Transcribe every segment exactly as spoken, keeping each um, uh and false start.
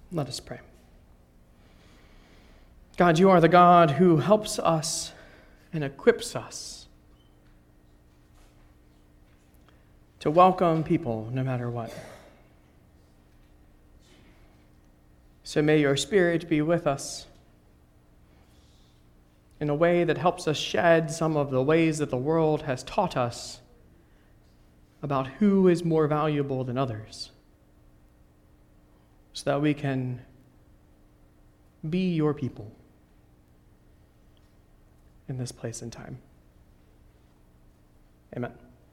Let us pray. God, you are the God who helps us and equips us to welcome people no matter what. So may your Spirit be with us in a way that helps us shed some of the ways that the world has taught us about who is more valuable than others, so that we can be your people in this place and time. Amen.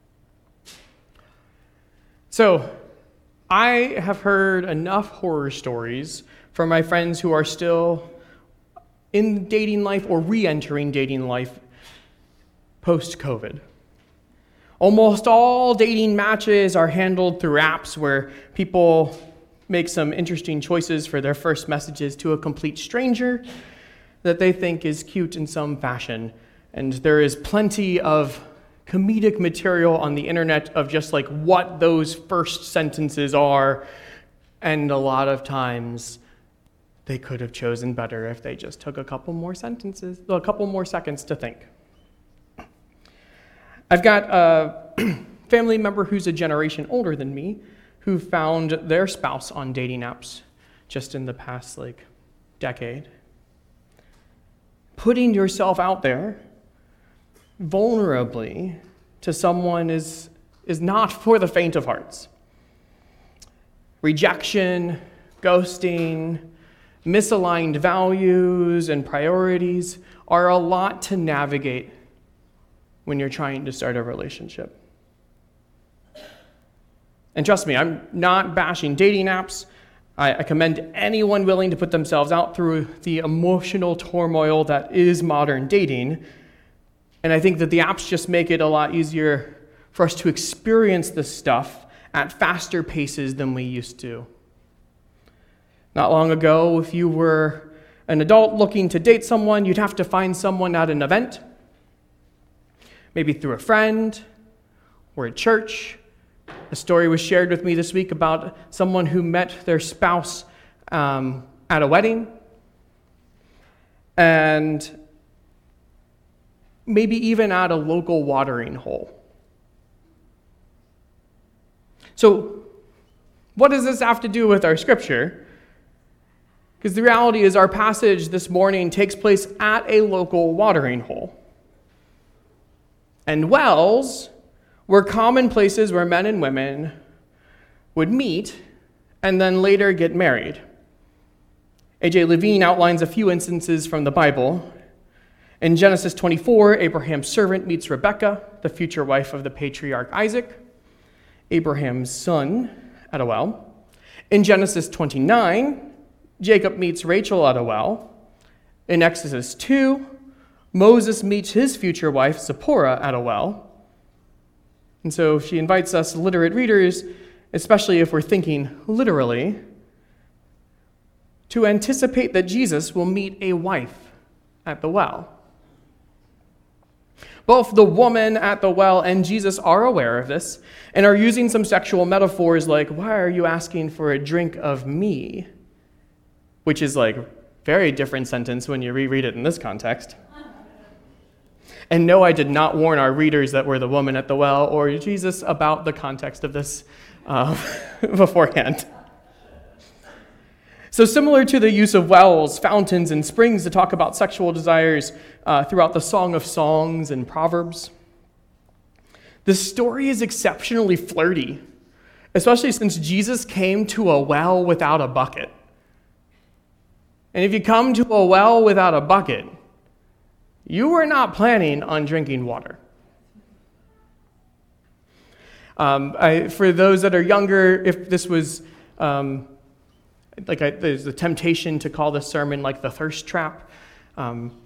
So, I have heard enough horror stories from my friends who are still in dating life or re-entering dating life post-COVID. Almost all dating matches are handled through apps where people make some interesting choices for their first messages to a complete stranger that they think is cute in some fashion. And there is plenty of comedic material on the internet of just like what those first sentences are. And a lot of times they could have chosen better if they just took a couple more sentences, a couple more seconds to think. I've got a family member who's a generation older than me who found their spouse on dating apps just in the past, like, decade. Putting yourself out there vulnerably to someone is, is not for the faint of hearts. Rejection, ghosting, misaligned values and priorities are a lot to navigate when you're trying to start a relationship. And trust me, I'm not bashing dating apps. I, I commend anyone willing to put themselves out through the emotional turmoil that is modern dating. And I think that the apps just make it a lot easier for us to experience this stuff at faster paces than we used to. Not long ago, if you were an adult looking to date someone, you'd have to find someone at an event, maybe through a friend or at church. A story was shared with me this week about someone who met their spouse um, at a wedding, and maybe even at a local watering hole. So, what does this have to do with our scripture? Because the reality is our passage this morning takes place at a local watering hole. And wells were common places where men and women would meet and then later get married. A J Levine outlines a few instances from the Bible. In Genesis twenty-four, Abraham's servant meets Rebekah, the future wife of the patriarch Isaac, Abraham's son, at a well. In Genesis twenty-nine, Jacob meets Rachel at a well. In Exodus two, Moses meets his future wife, Zipporah, at a well. And so she invites us literate readers, especially if we're thinking literally, to anticipate that Jesus will meet a wife at the well. Both the woman at the well and Jesus are aware of this and are using some sexual metaphors like, why are you asking for a drink of me? Which is like a very different sentence when you reread it in this context. And no, I did not warn our readers that we're the woman at the well or Jesus about the context of this uh, beforehand. So similar to the use of wells, fountains, and springs to talk about sexual desires uh, throughout the Song of Songs and Proverbs, the story is exceptionally flirty, especially since Jesus came to a well without a bucket. And if you come to a well without a bucket, you were not planning on drinking water. Um, I, for those that are younger, if this was, um, like I, there's a temptation to call this sermon like the thirst trap. Um,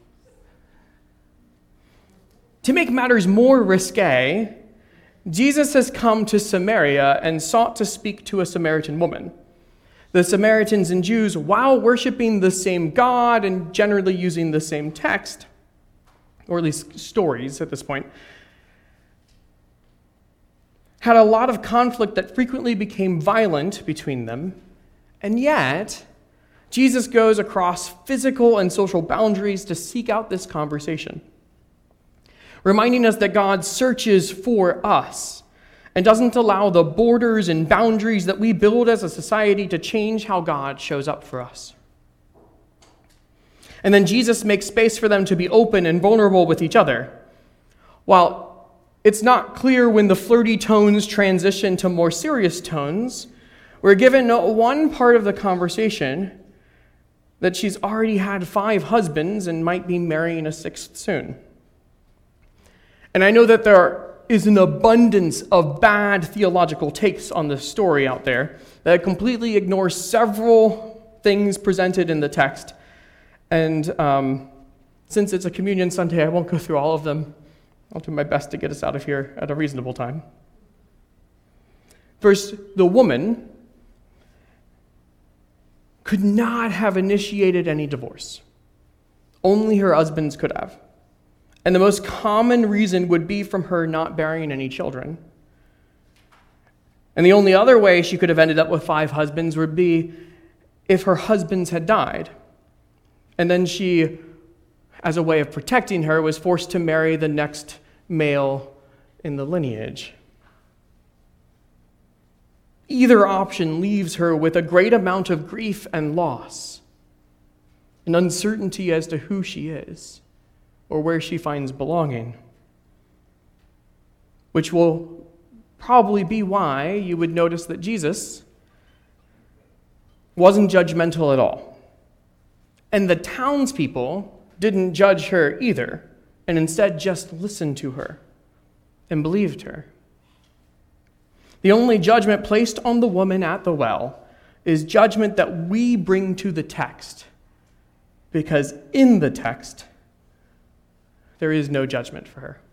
to make matters more risque, Jesus has come to Samaria and sought to speak to a Samaritan woman. The Samaritans and Jews, while worshiping the same God and generally using the same text, or at least stories at this point, had a lot of conflict that frequently became violent between them, and yet Jesus goes across physical and social boundaries to seek out this conversation, reminding us that God searches for us and doesn't allow the borders and boundaries that we build as a society to change how God shows up for us. And then Jesus makes space for them to be open and vulnerable with each other. While it's not clear when the flirty tones transition to more serious tones, we're given one part of the conversation that she's already had five husbands and might be marrying a sixth soon. And I know that there is an abundance of bad theological takes on this story out there that completely ignores several things presented in the text. And um, since it's a communion Sunday, I won't go through all of them. I'll do my best to get us out of here at a reasonable time. First, the woman could not have initiated any divorce. Only her husbands could have. And the most common reason would be from her not bearing any children. And the only other way she could have ended up with five husbands would be if her husbands had died. And then she, as a way of protecting her, was forced to marry the next male in the lineage. Either option leaves her with a great amount of grief and loss, an uncertainty as to who she is or where she finds belonging, which will probably be why you would notice that Jesus wasn't judgmental at all. And the townspeople didn't judge her either, and instead just listened to her and believed her. The only judgment placed on the woman at the well is judgment that we bring to the text, because in the text, there is no judgment for her.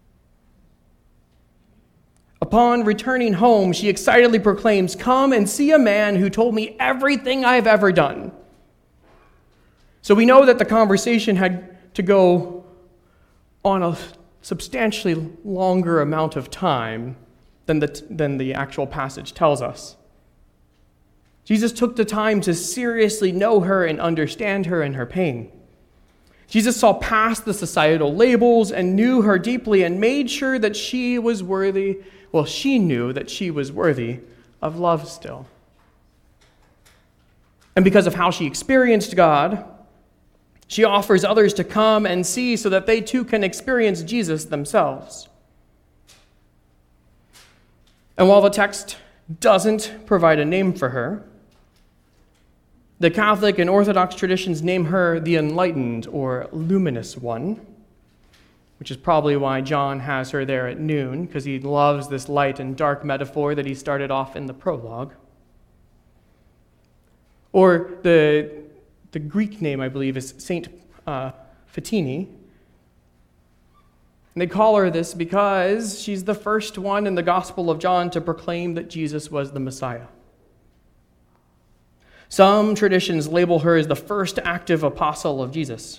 Upon returning home, she excitedly proclaims, "Come and see a man who told me everything I've ever done." So we know that the conversation had to go on a substantially longer amount of time than the, than the actual passage tells us. Jesus took the time to seriously know her and understand her and her pain. Jesus saw past the societal labels and knew her deeply and made sure that she was worthy, well, she knew that she was worthy of love still. And because of how she experienced God, she offers others to come and see so that they too can experience Jesus themselves. And while the text doesn't provide a name for her, the Catholic and Orthodox traditions name her the Enlightened or Luminous One, which is probably why John has her there at noon, because he loves this light and dark metaphor that he started off in the prologue. Or the, the Greek name, I believe, is Saint uh, Fotini. And they call her this because she's the first one in the Gospel of John to proclaim that Jesus was the Messiah. Some traditions label her as the first active apostle of Jesus.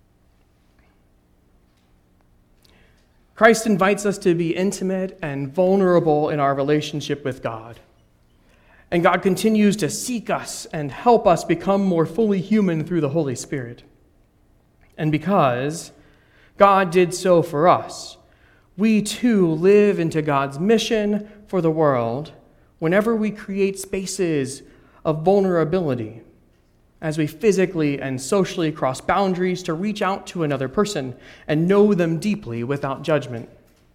Christ invites us to be intimate and vulnerable in our relationship with God. And God continues to seek us and help us become more fully human through the Holy Spirit. And because God did so for us, we too live into God's mission for the world whenever we create spaces of vulnerability, as we physically and socially cross boundaries to reach out to another person and know them deeply without judgment.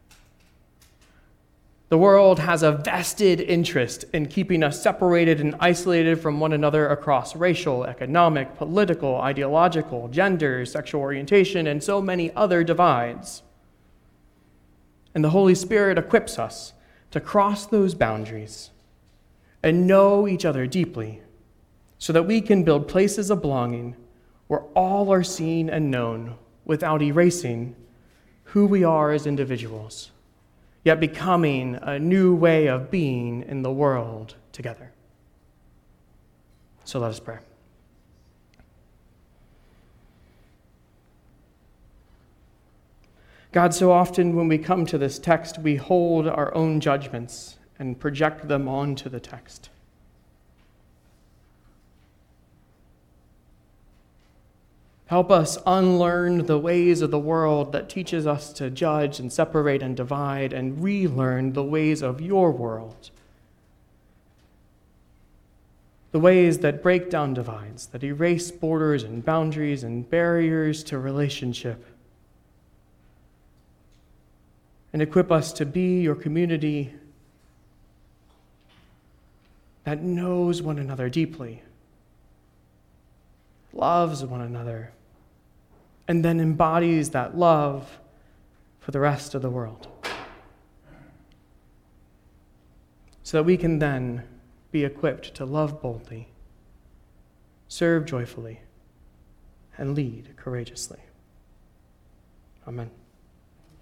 The world has a vested interest in keeping us separated and isolated from one another across racial, economic, political, ideological, gender, sexual orientation, and so many other divides. And the Holy Spirit equips us to cross those boundaries and know each other deeply so that we can build places of belonging where all are seen and known without erasing who we are as individuals, yet becoming a new way of being in the world together. So let us pray. God, so often when we come to this text, we hold our own judgments and project them onto the text. Help us unlearn the ways of the world that teaches us to judge and separate and divide, and relearn the ways of your world. The ways that break down divides, that erase borders and boundaries and barriers to relationship, and equip us to be your community that knows one another deeply, loves one another, and then embodies that love for the rest of the world. So that we can then be equipped to love boldly, serve joyfully, and lead courageously. Amen.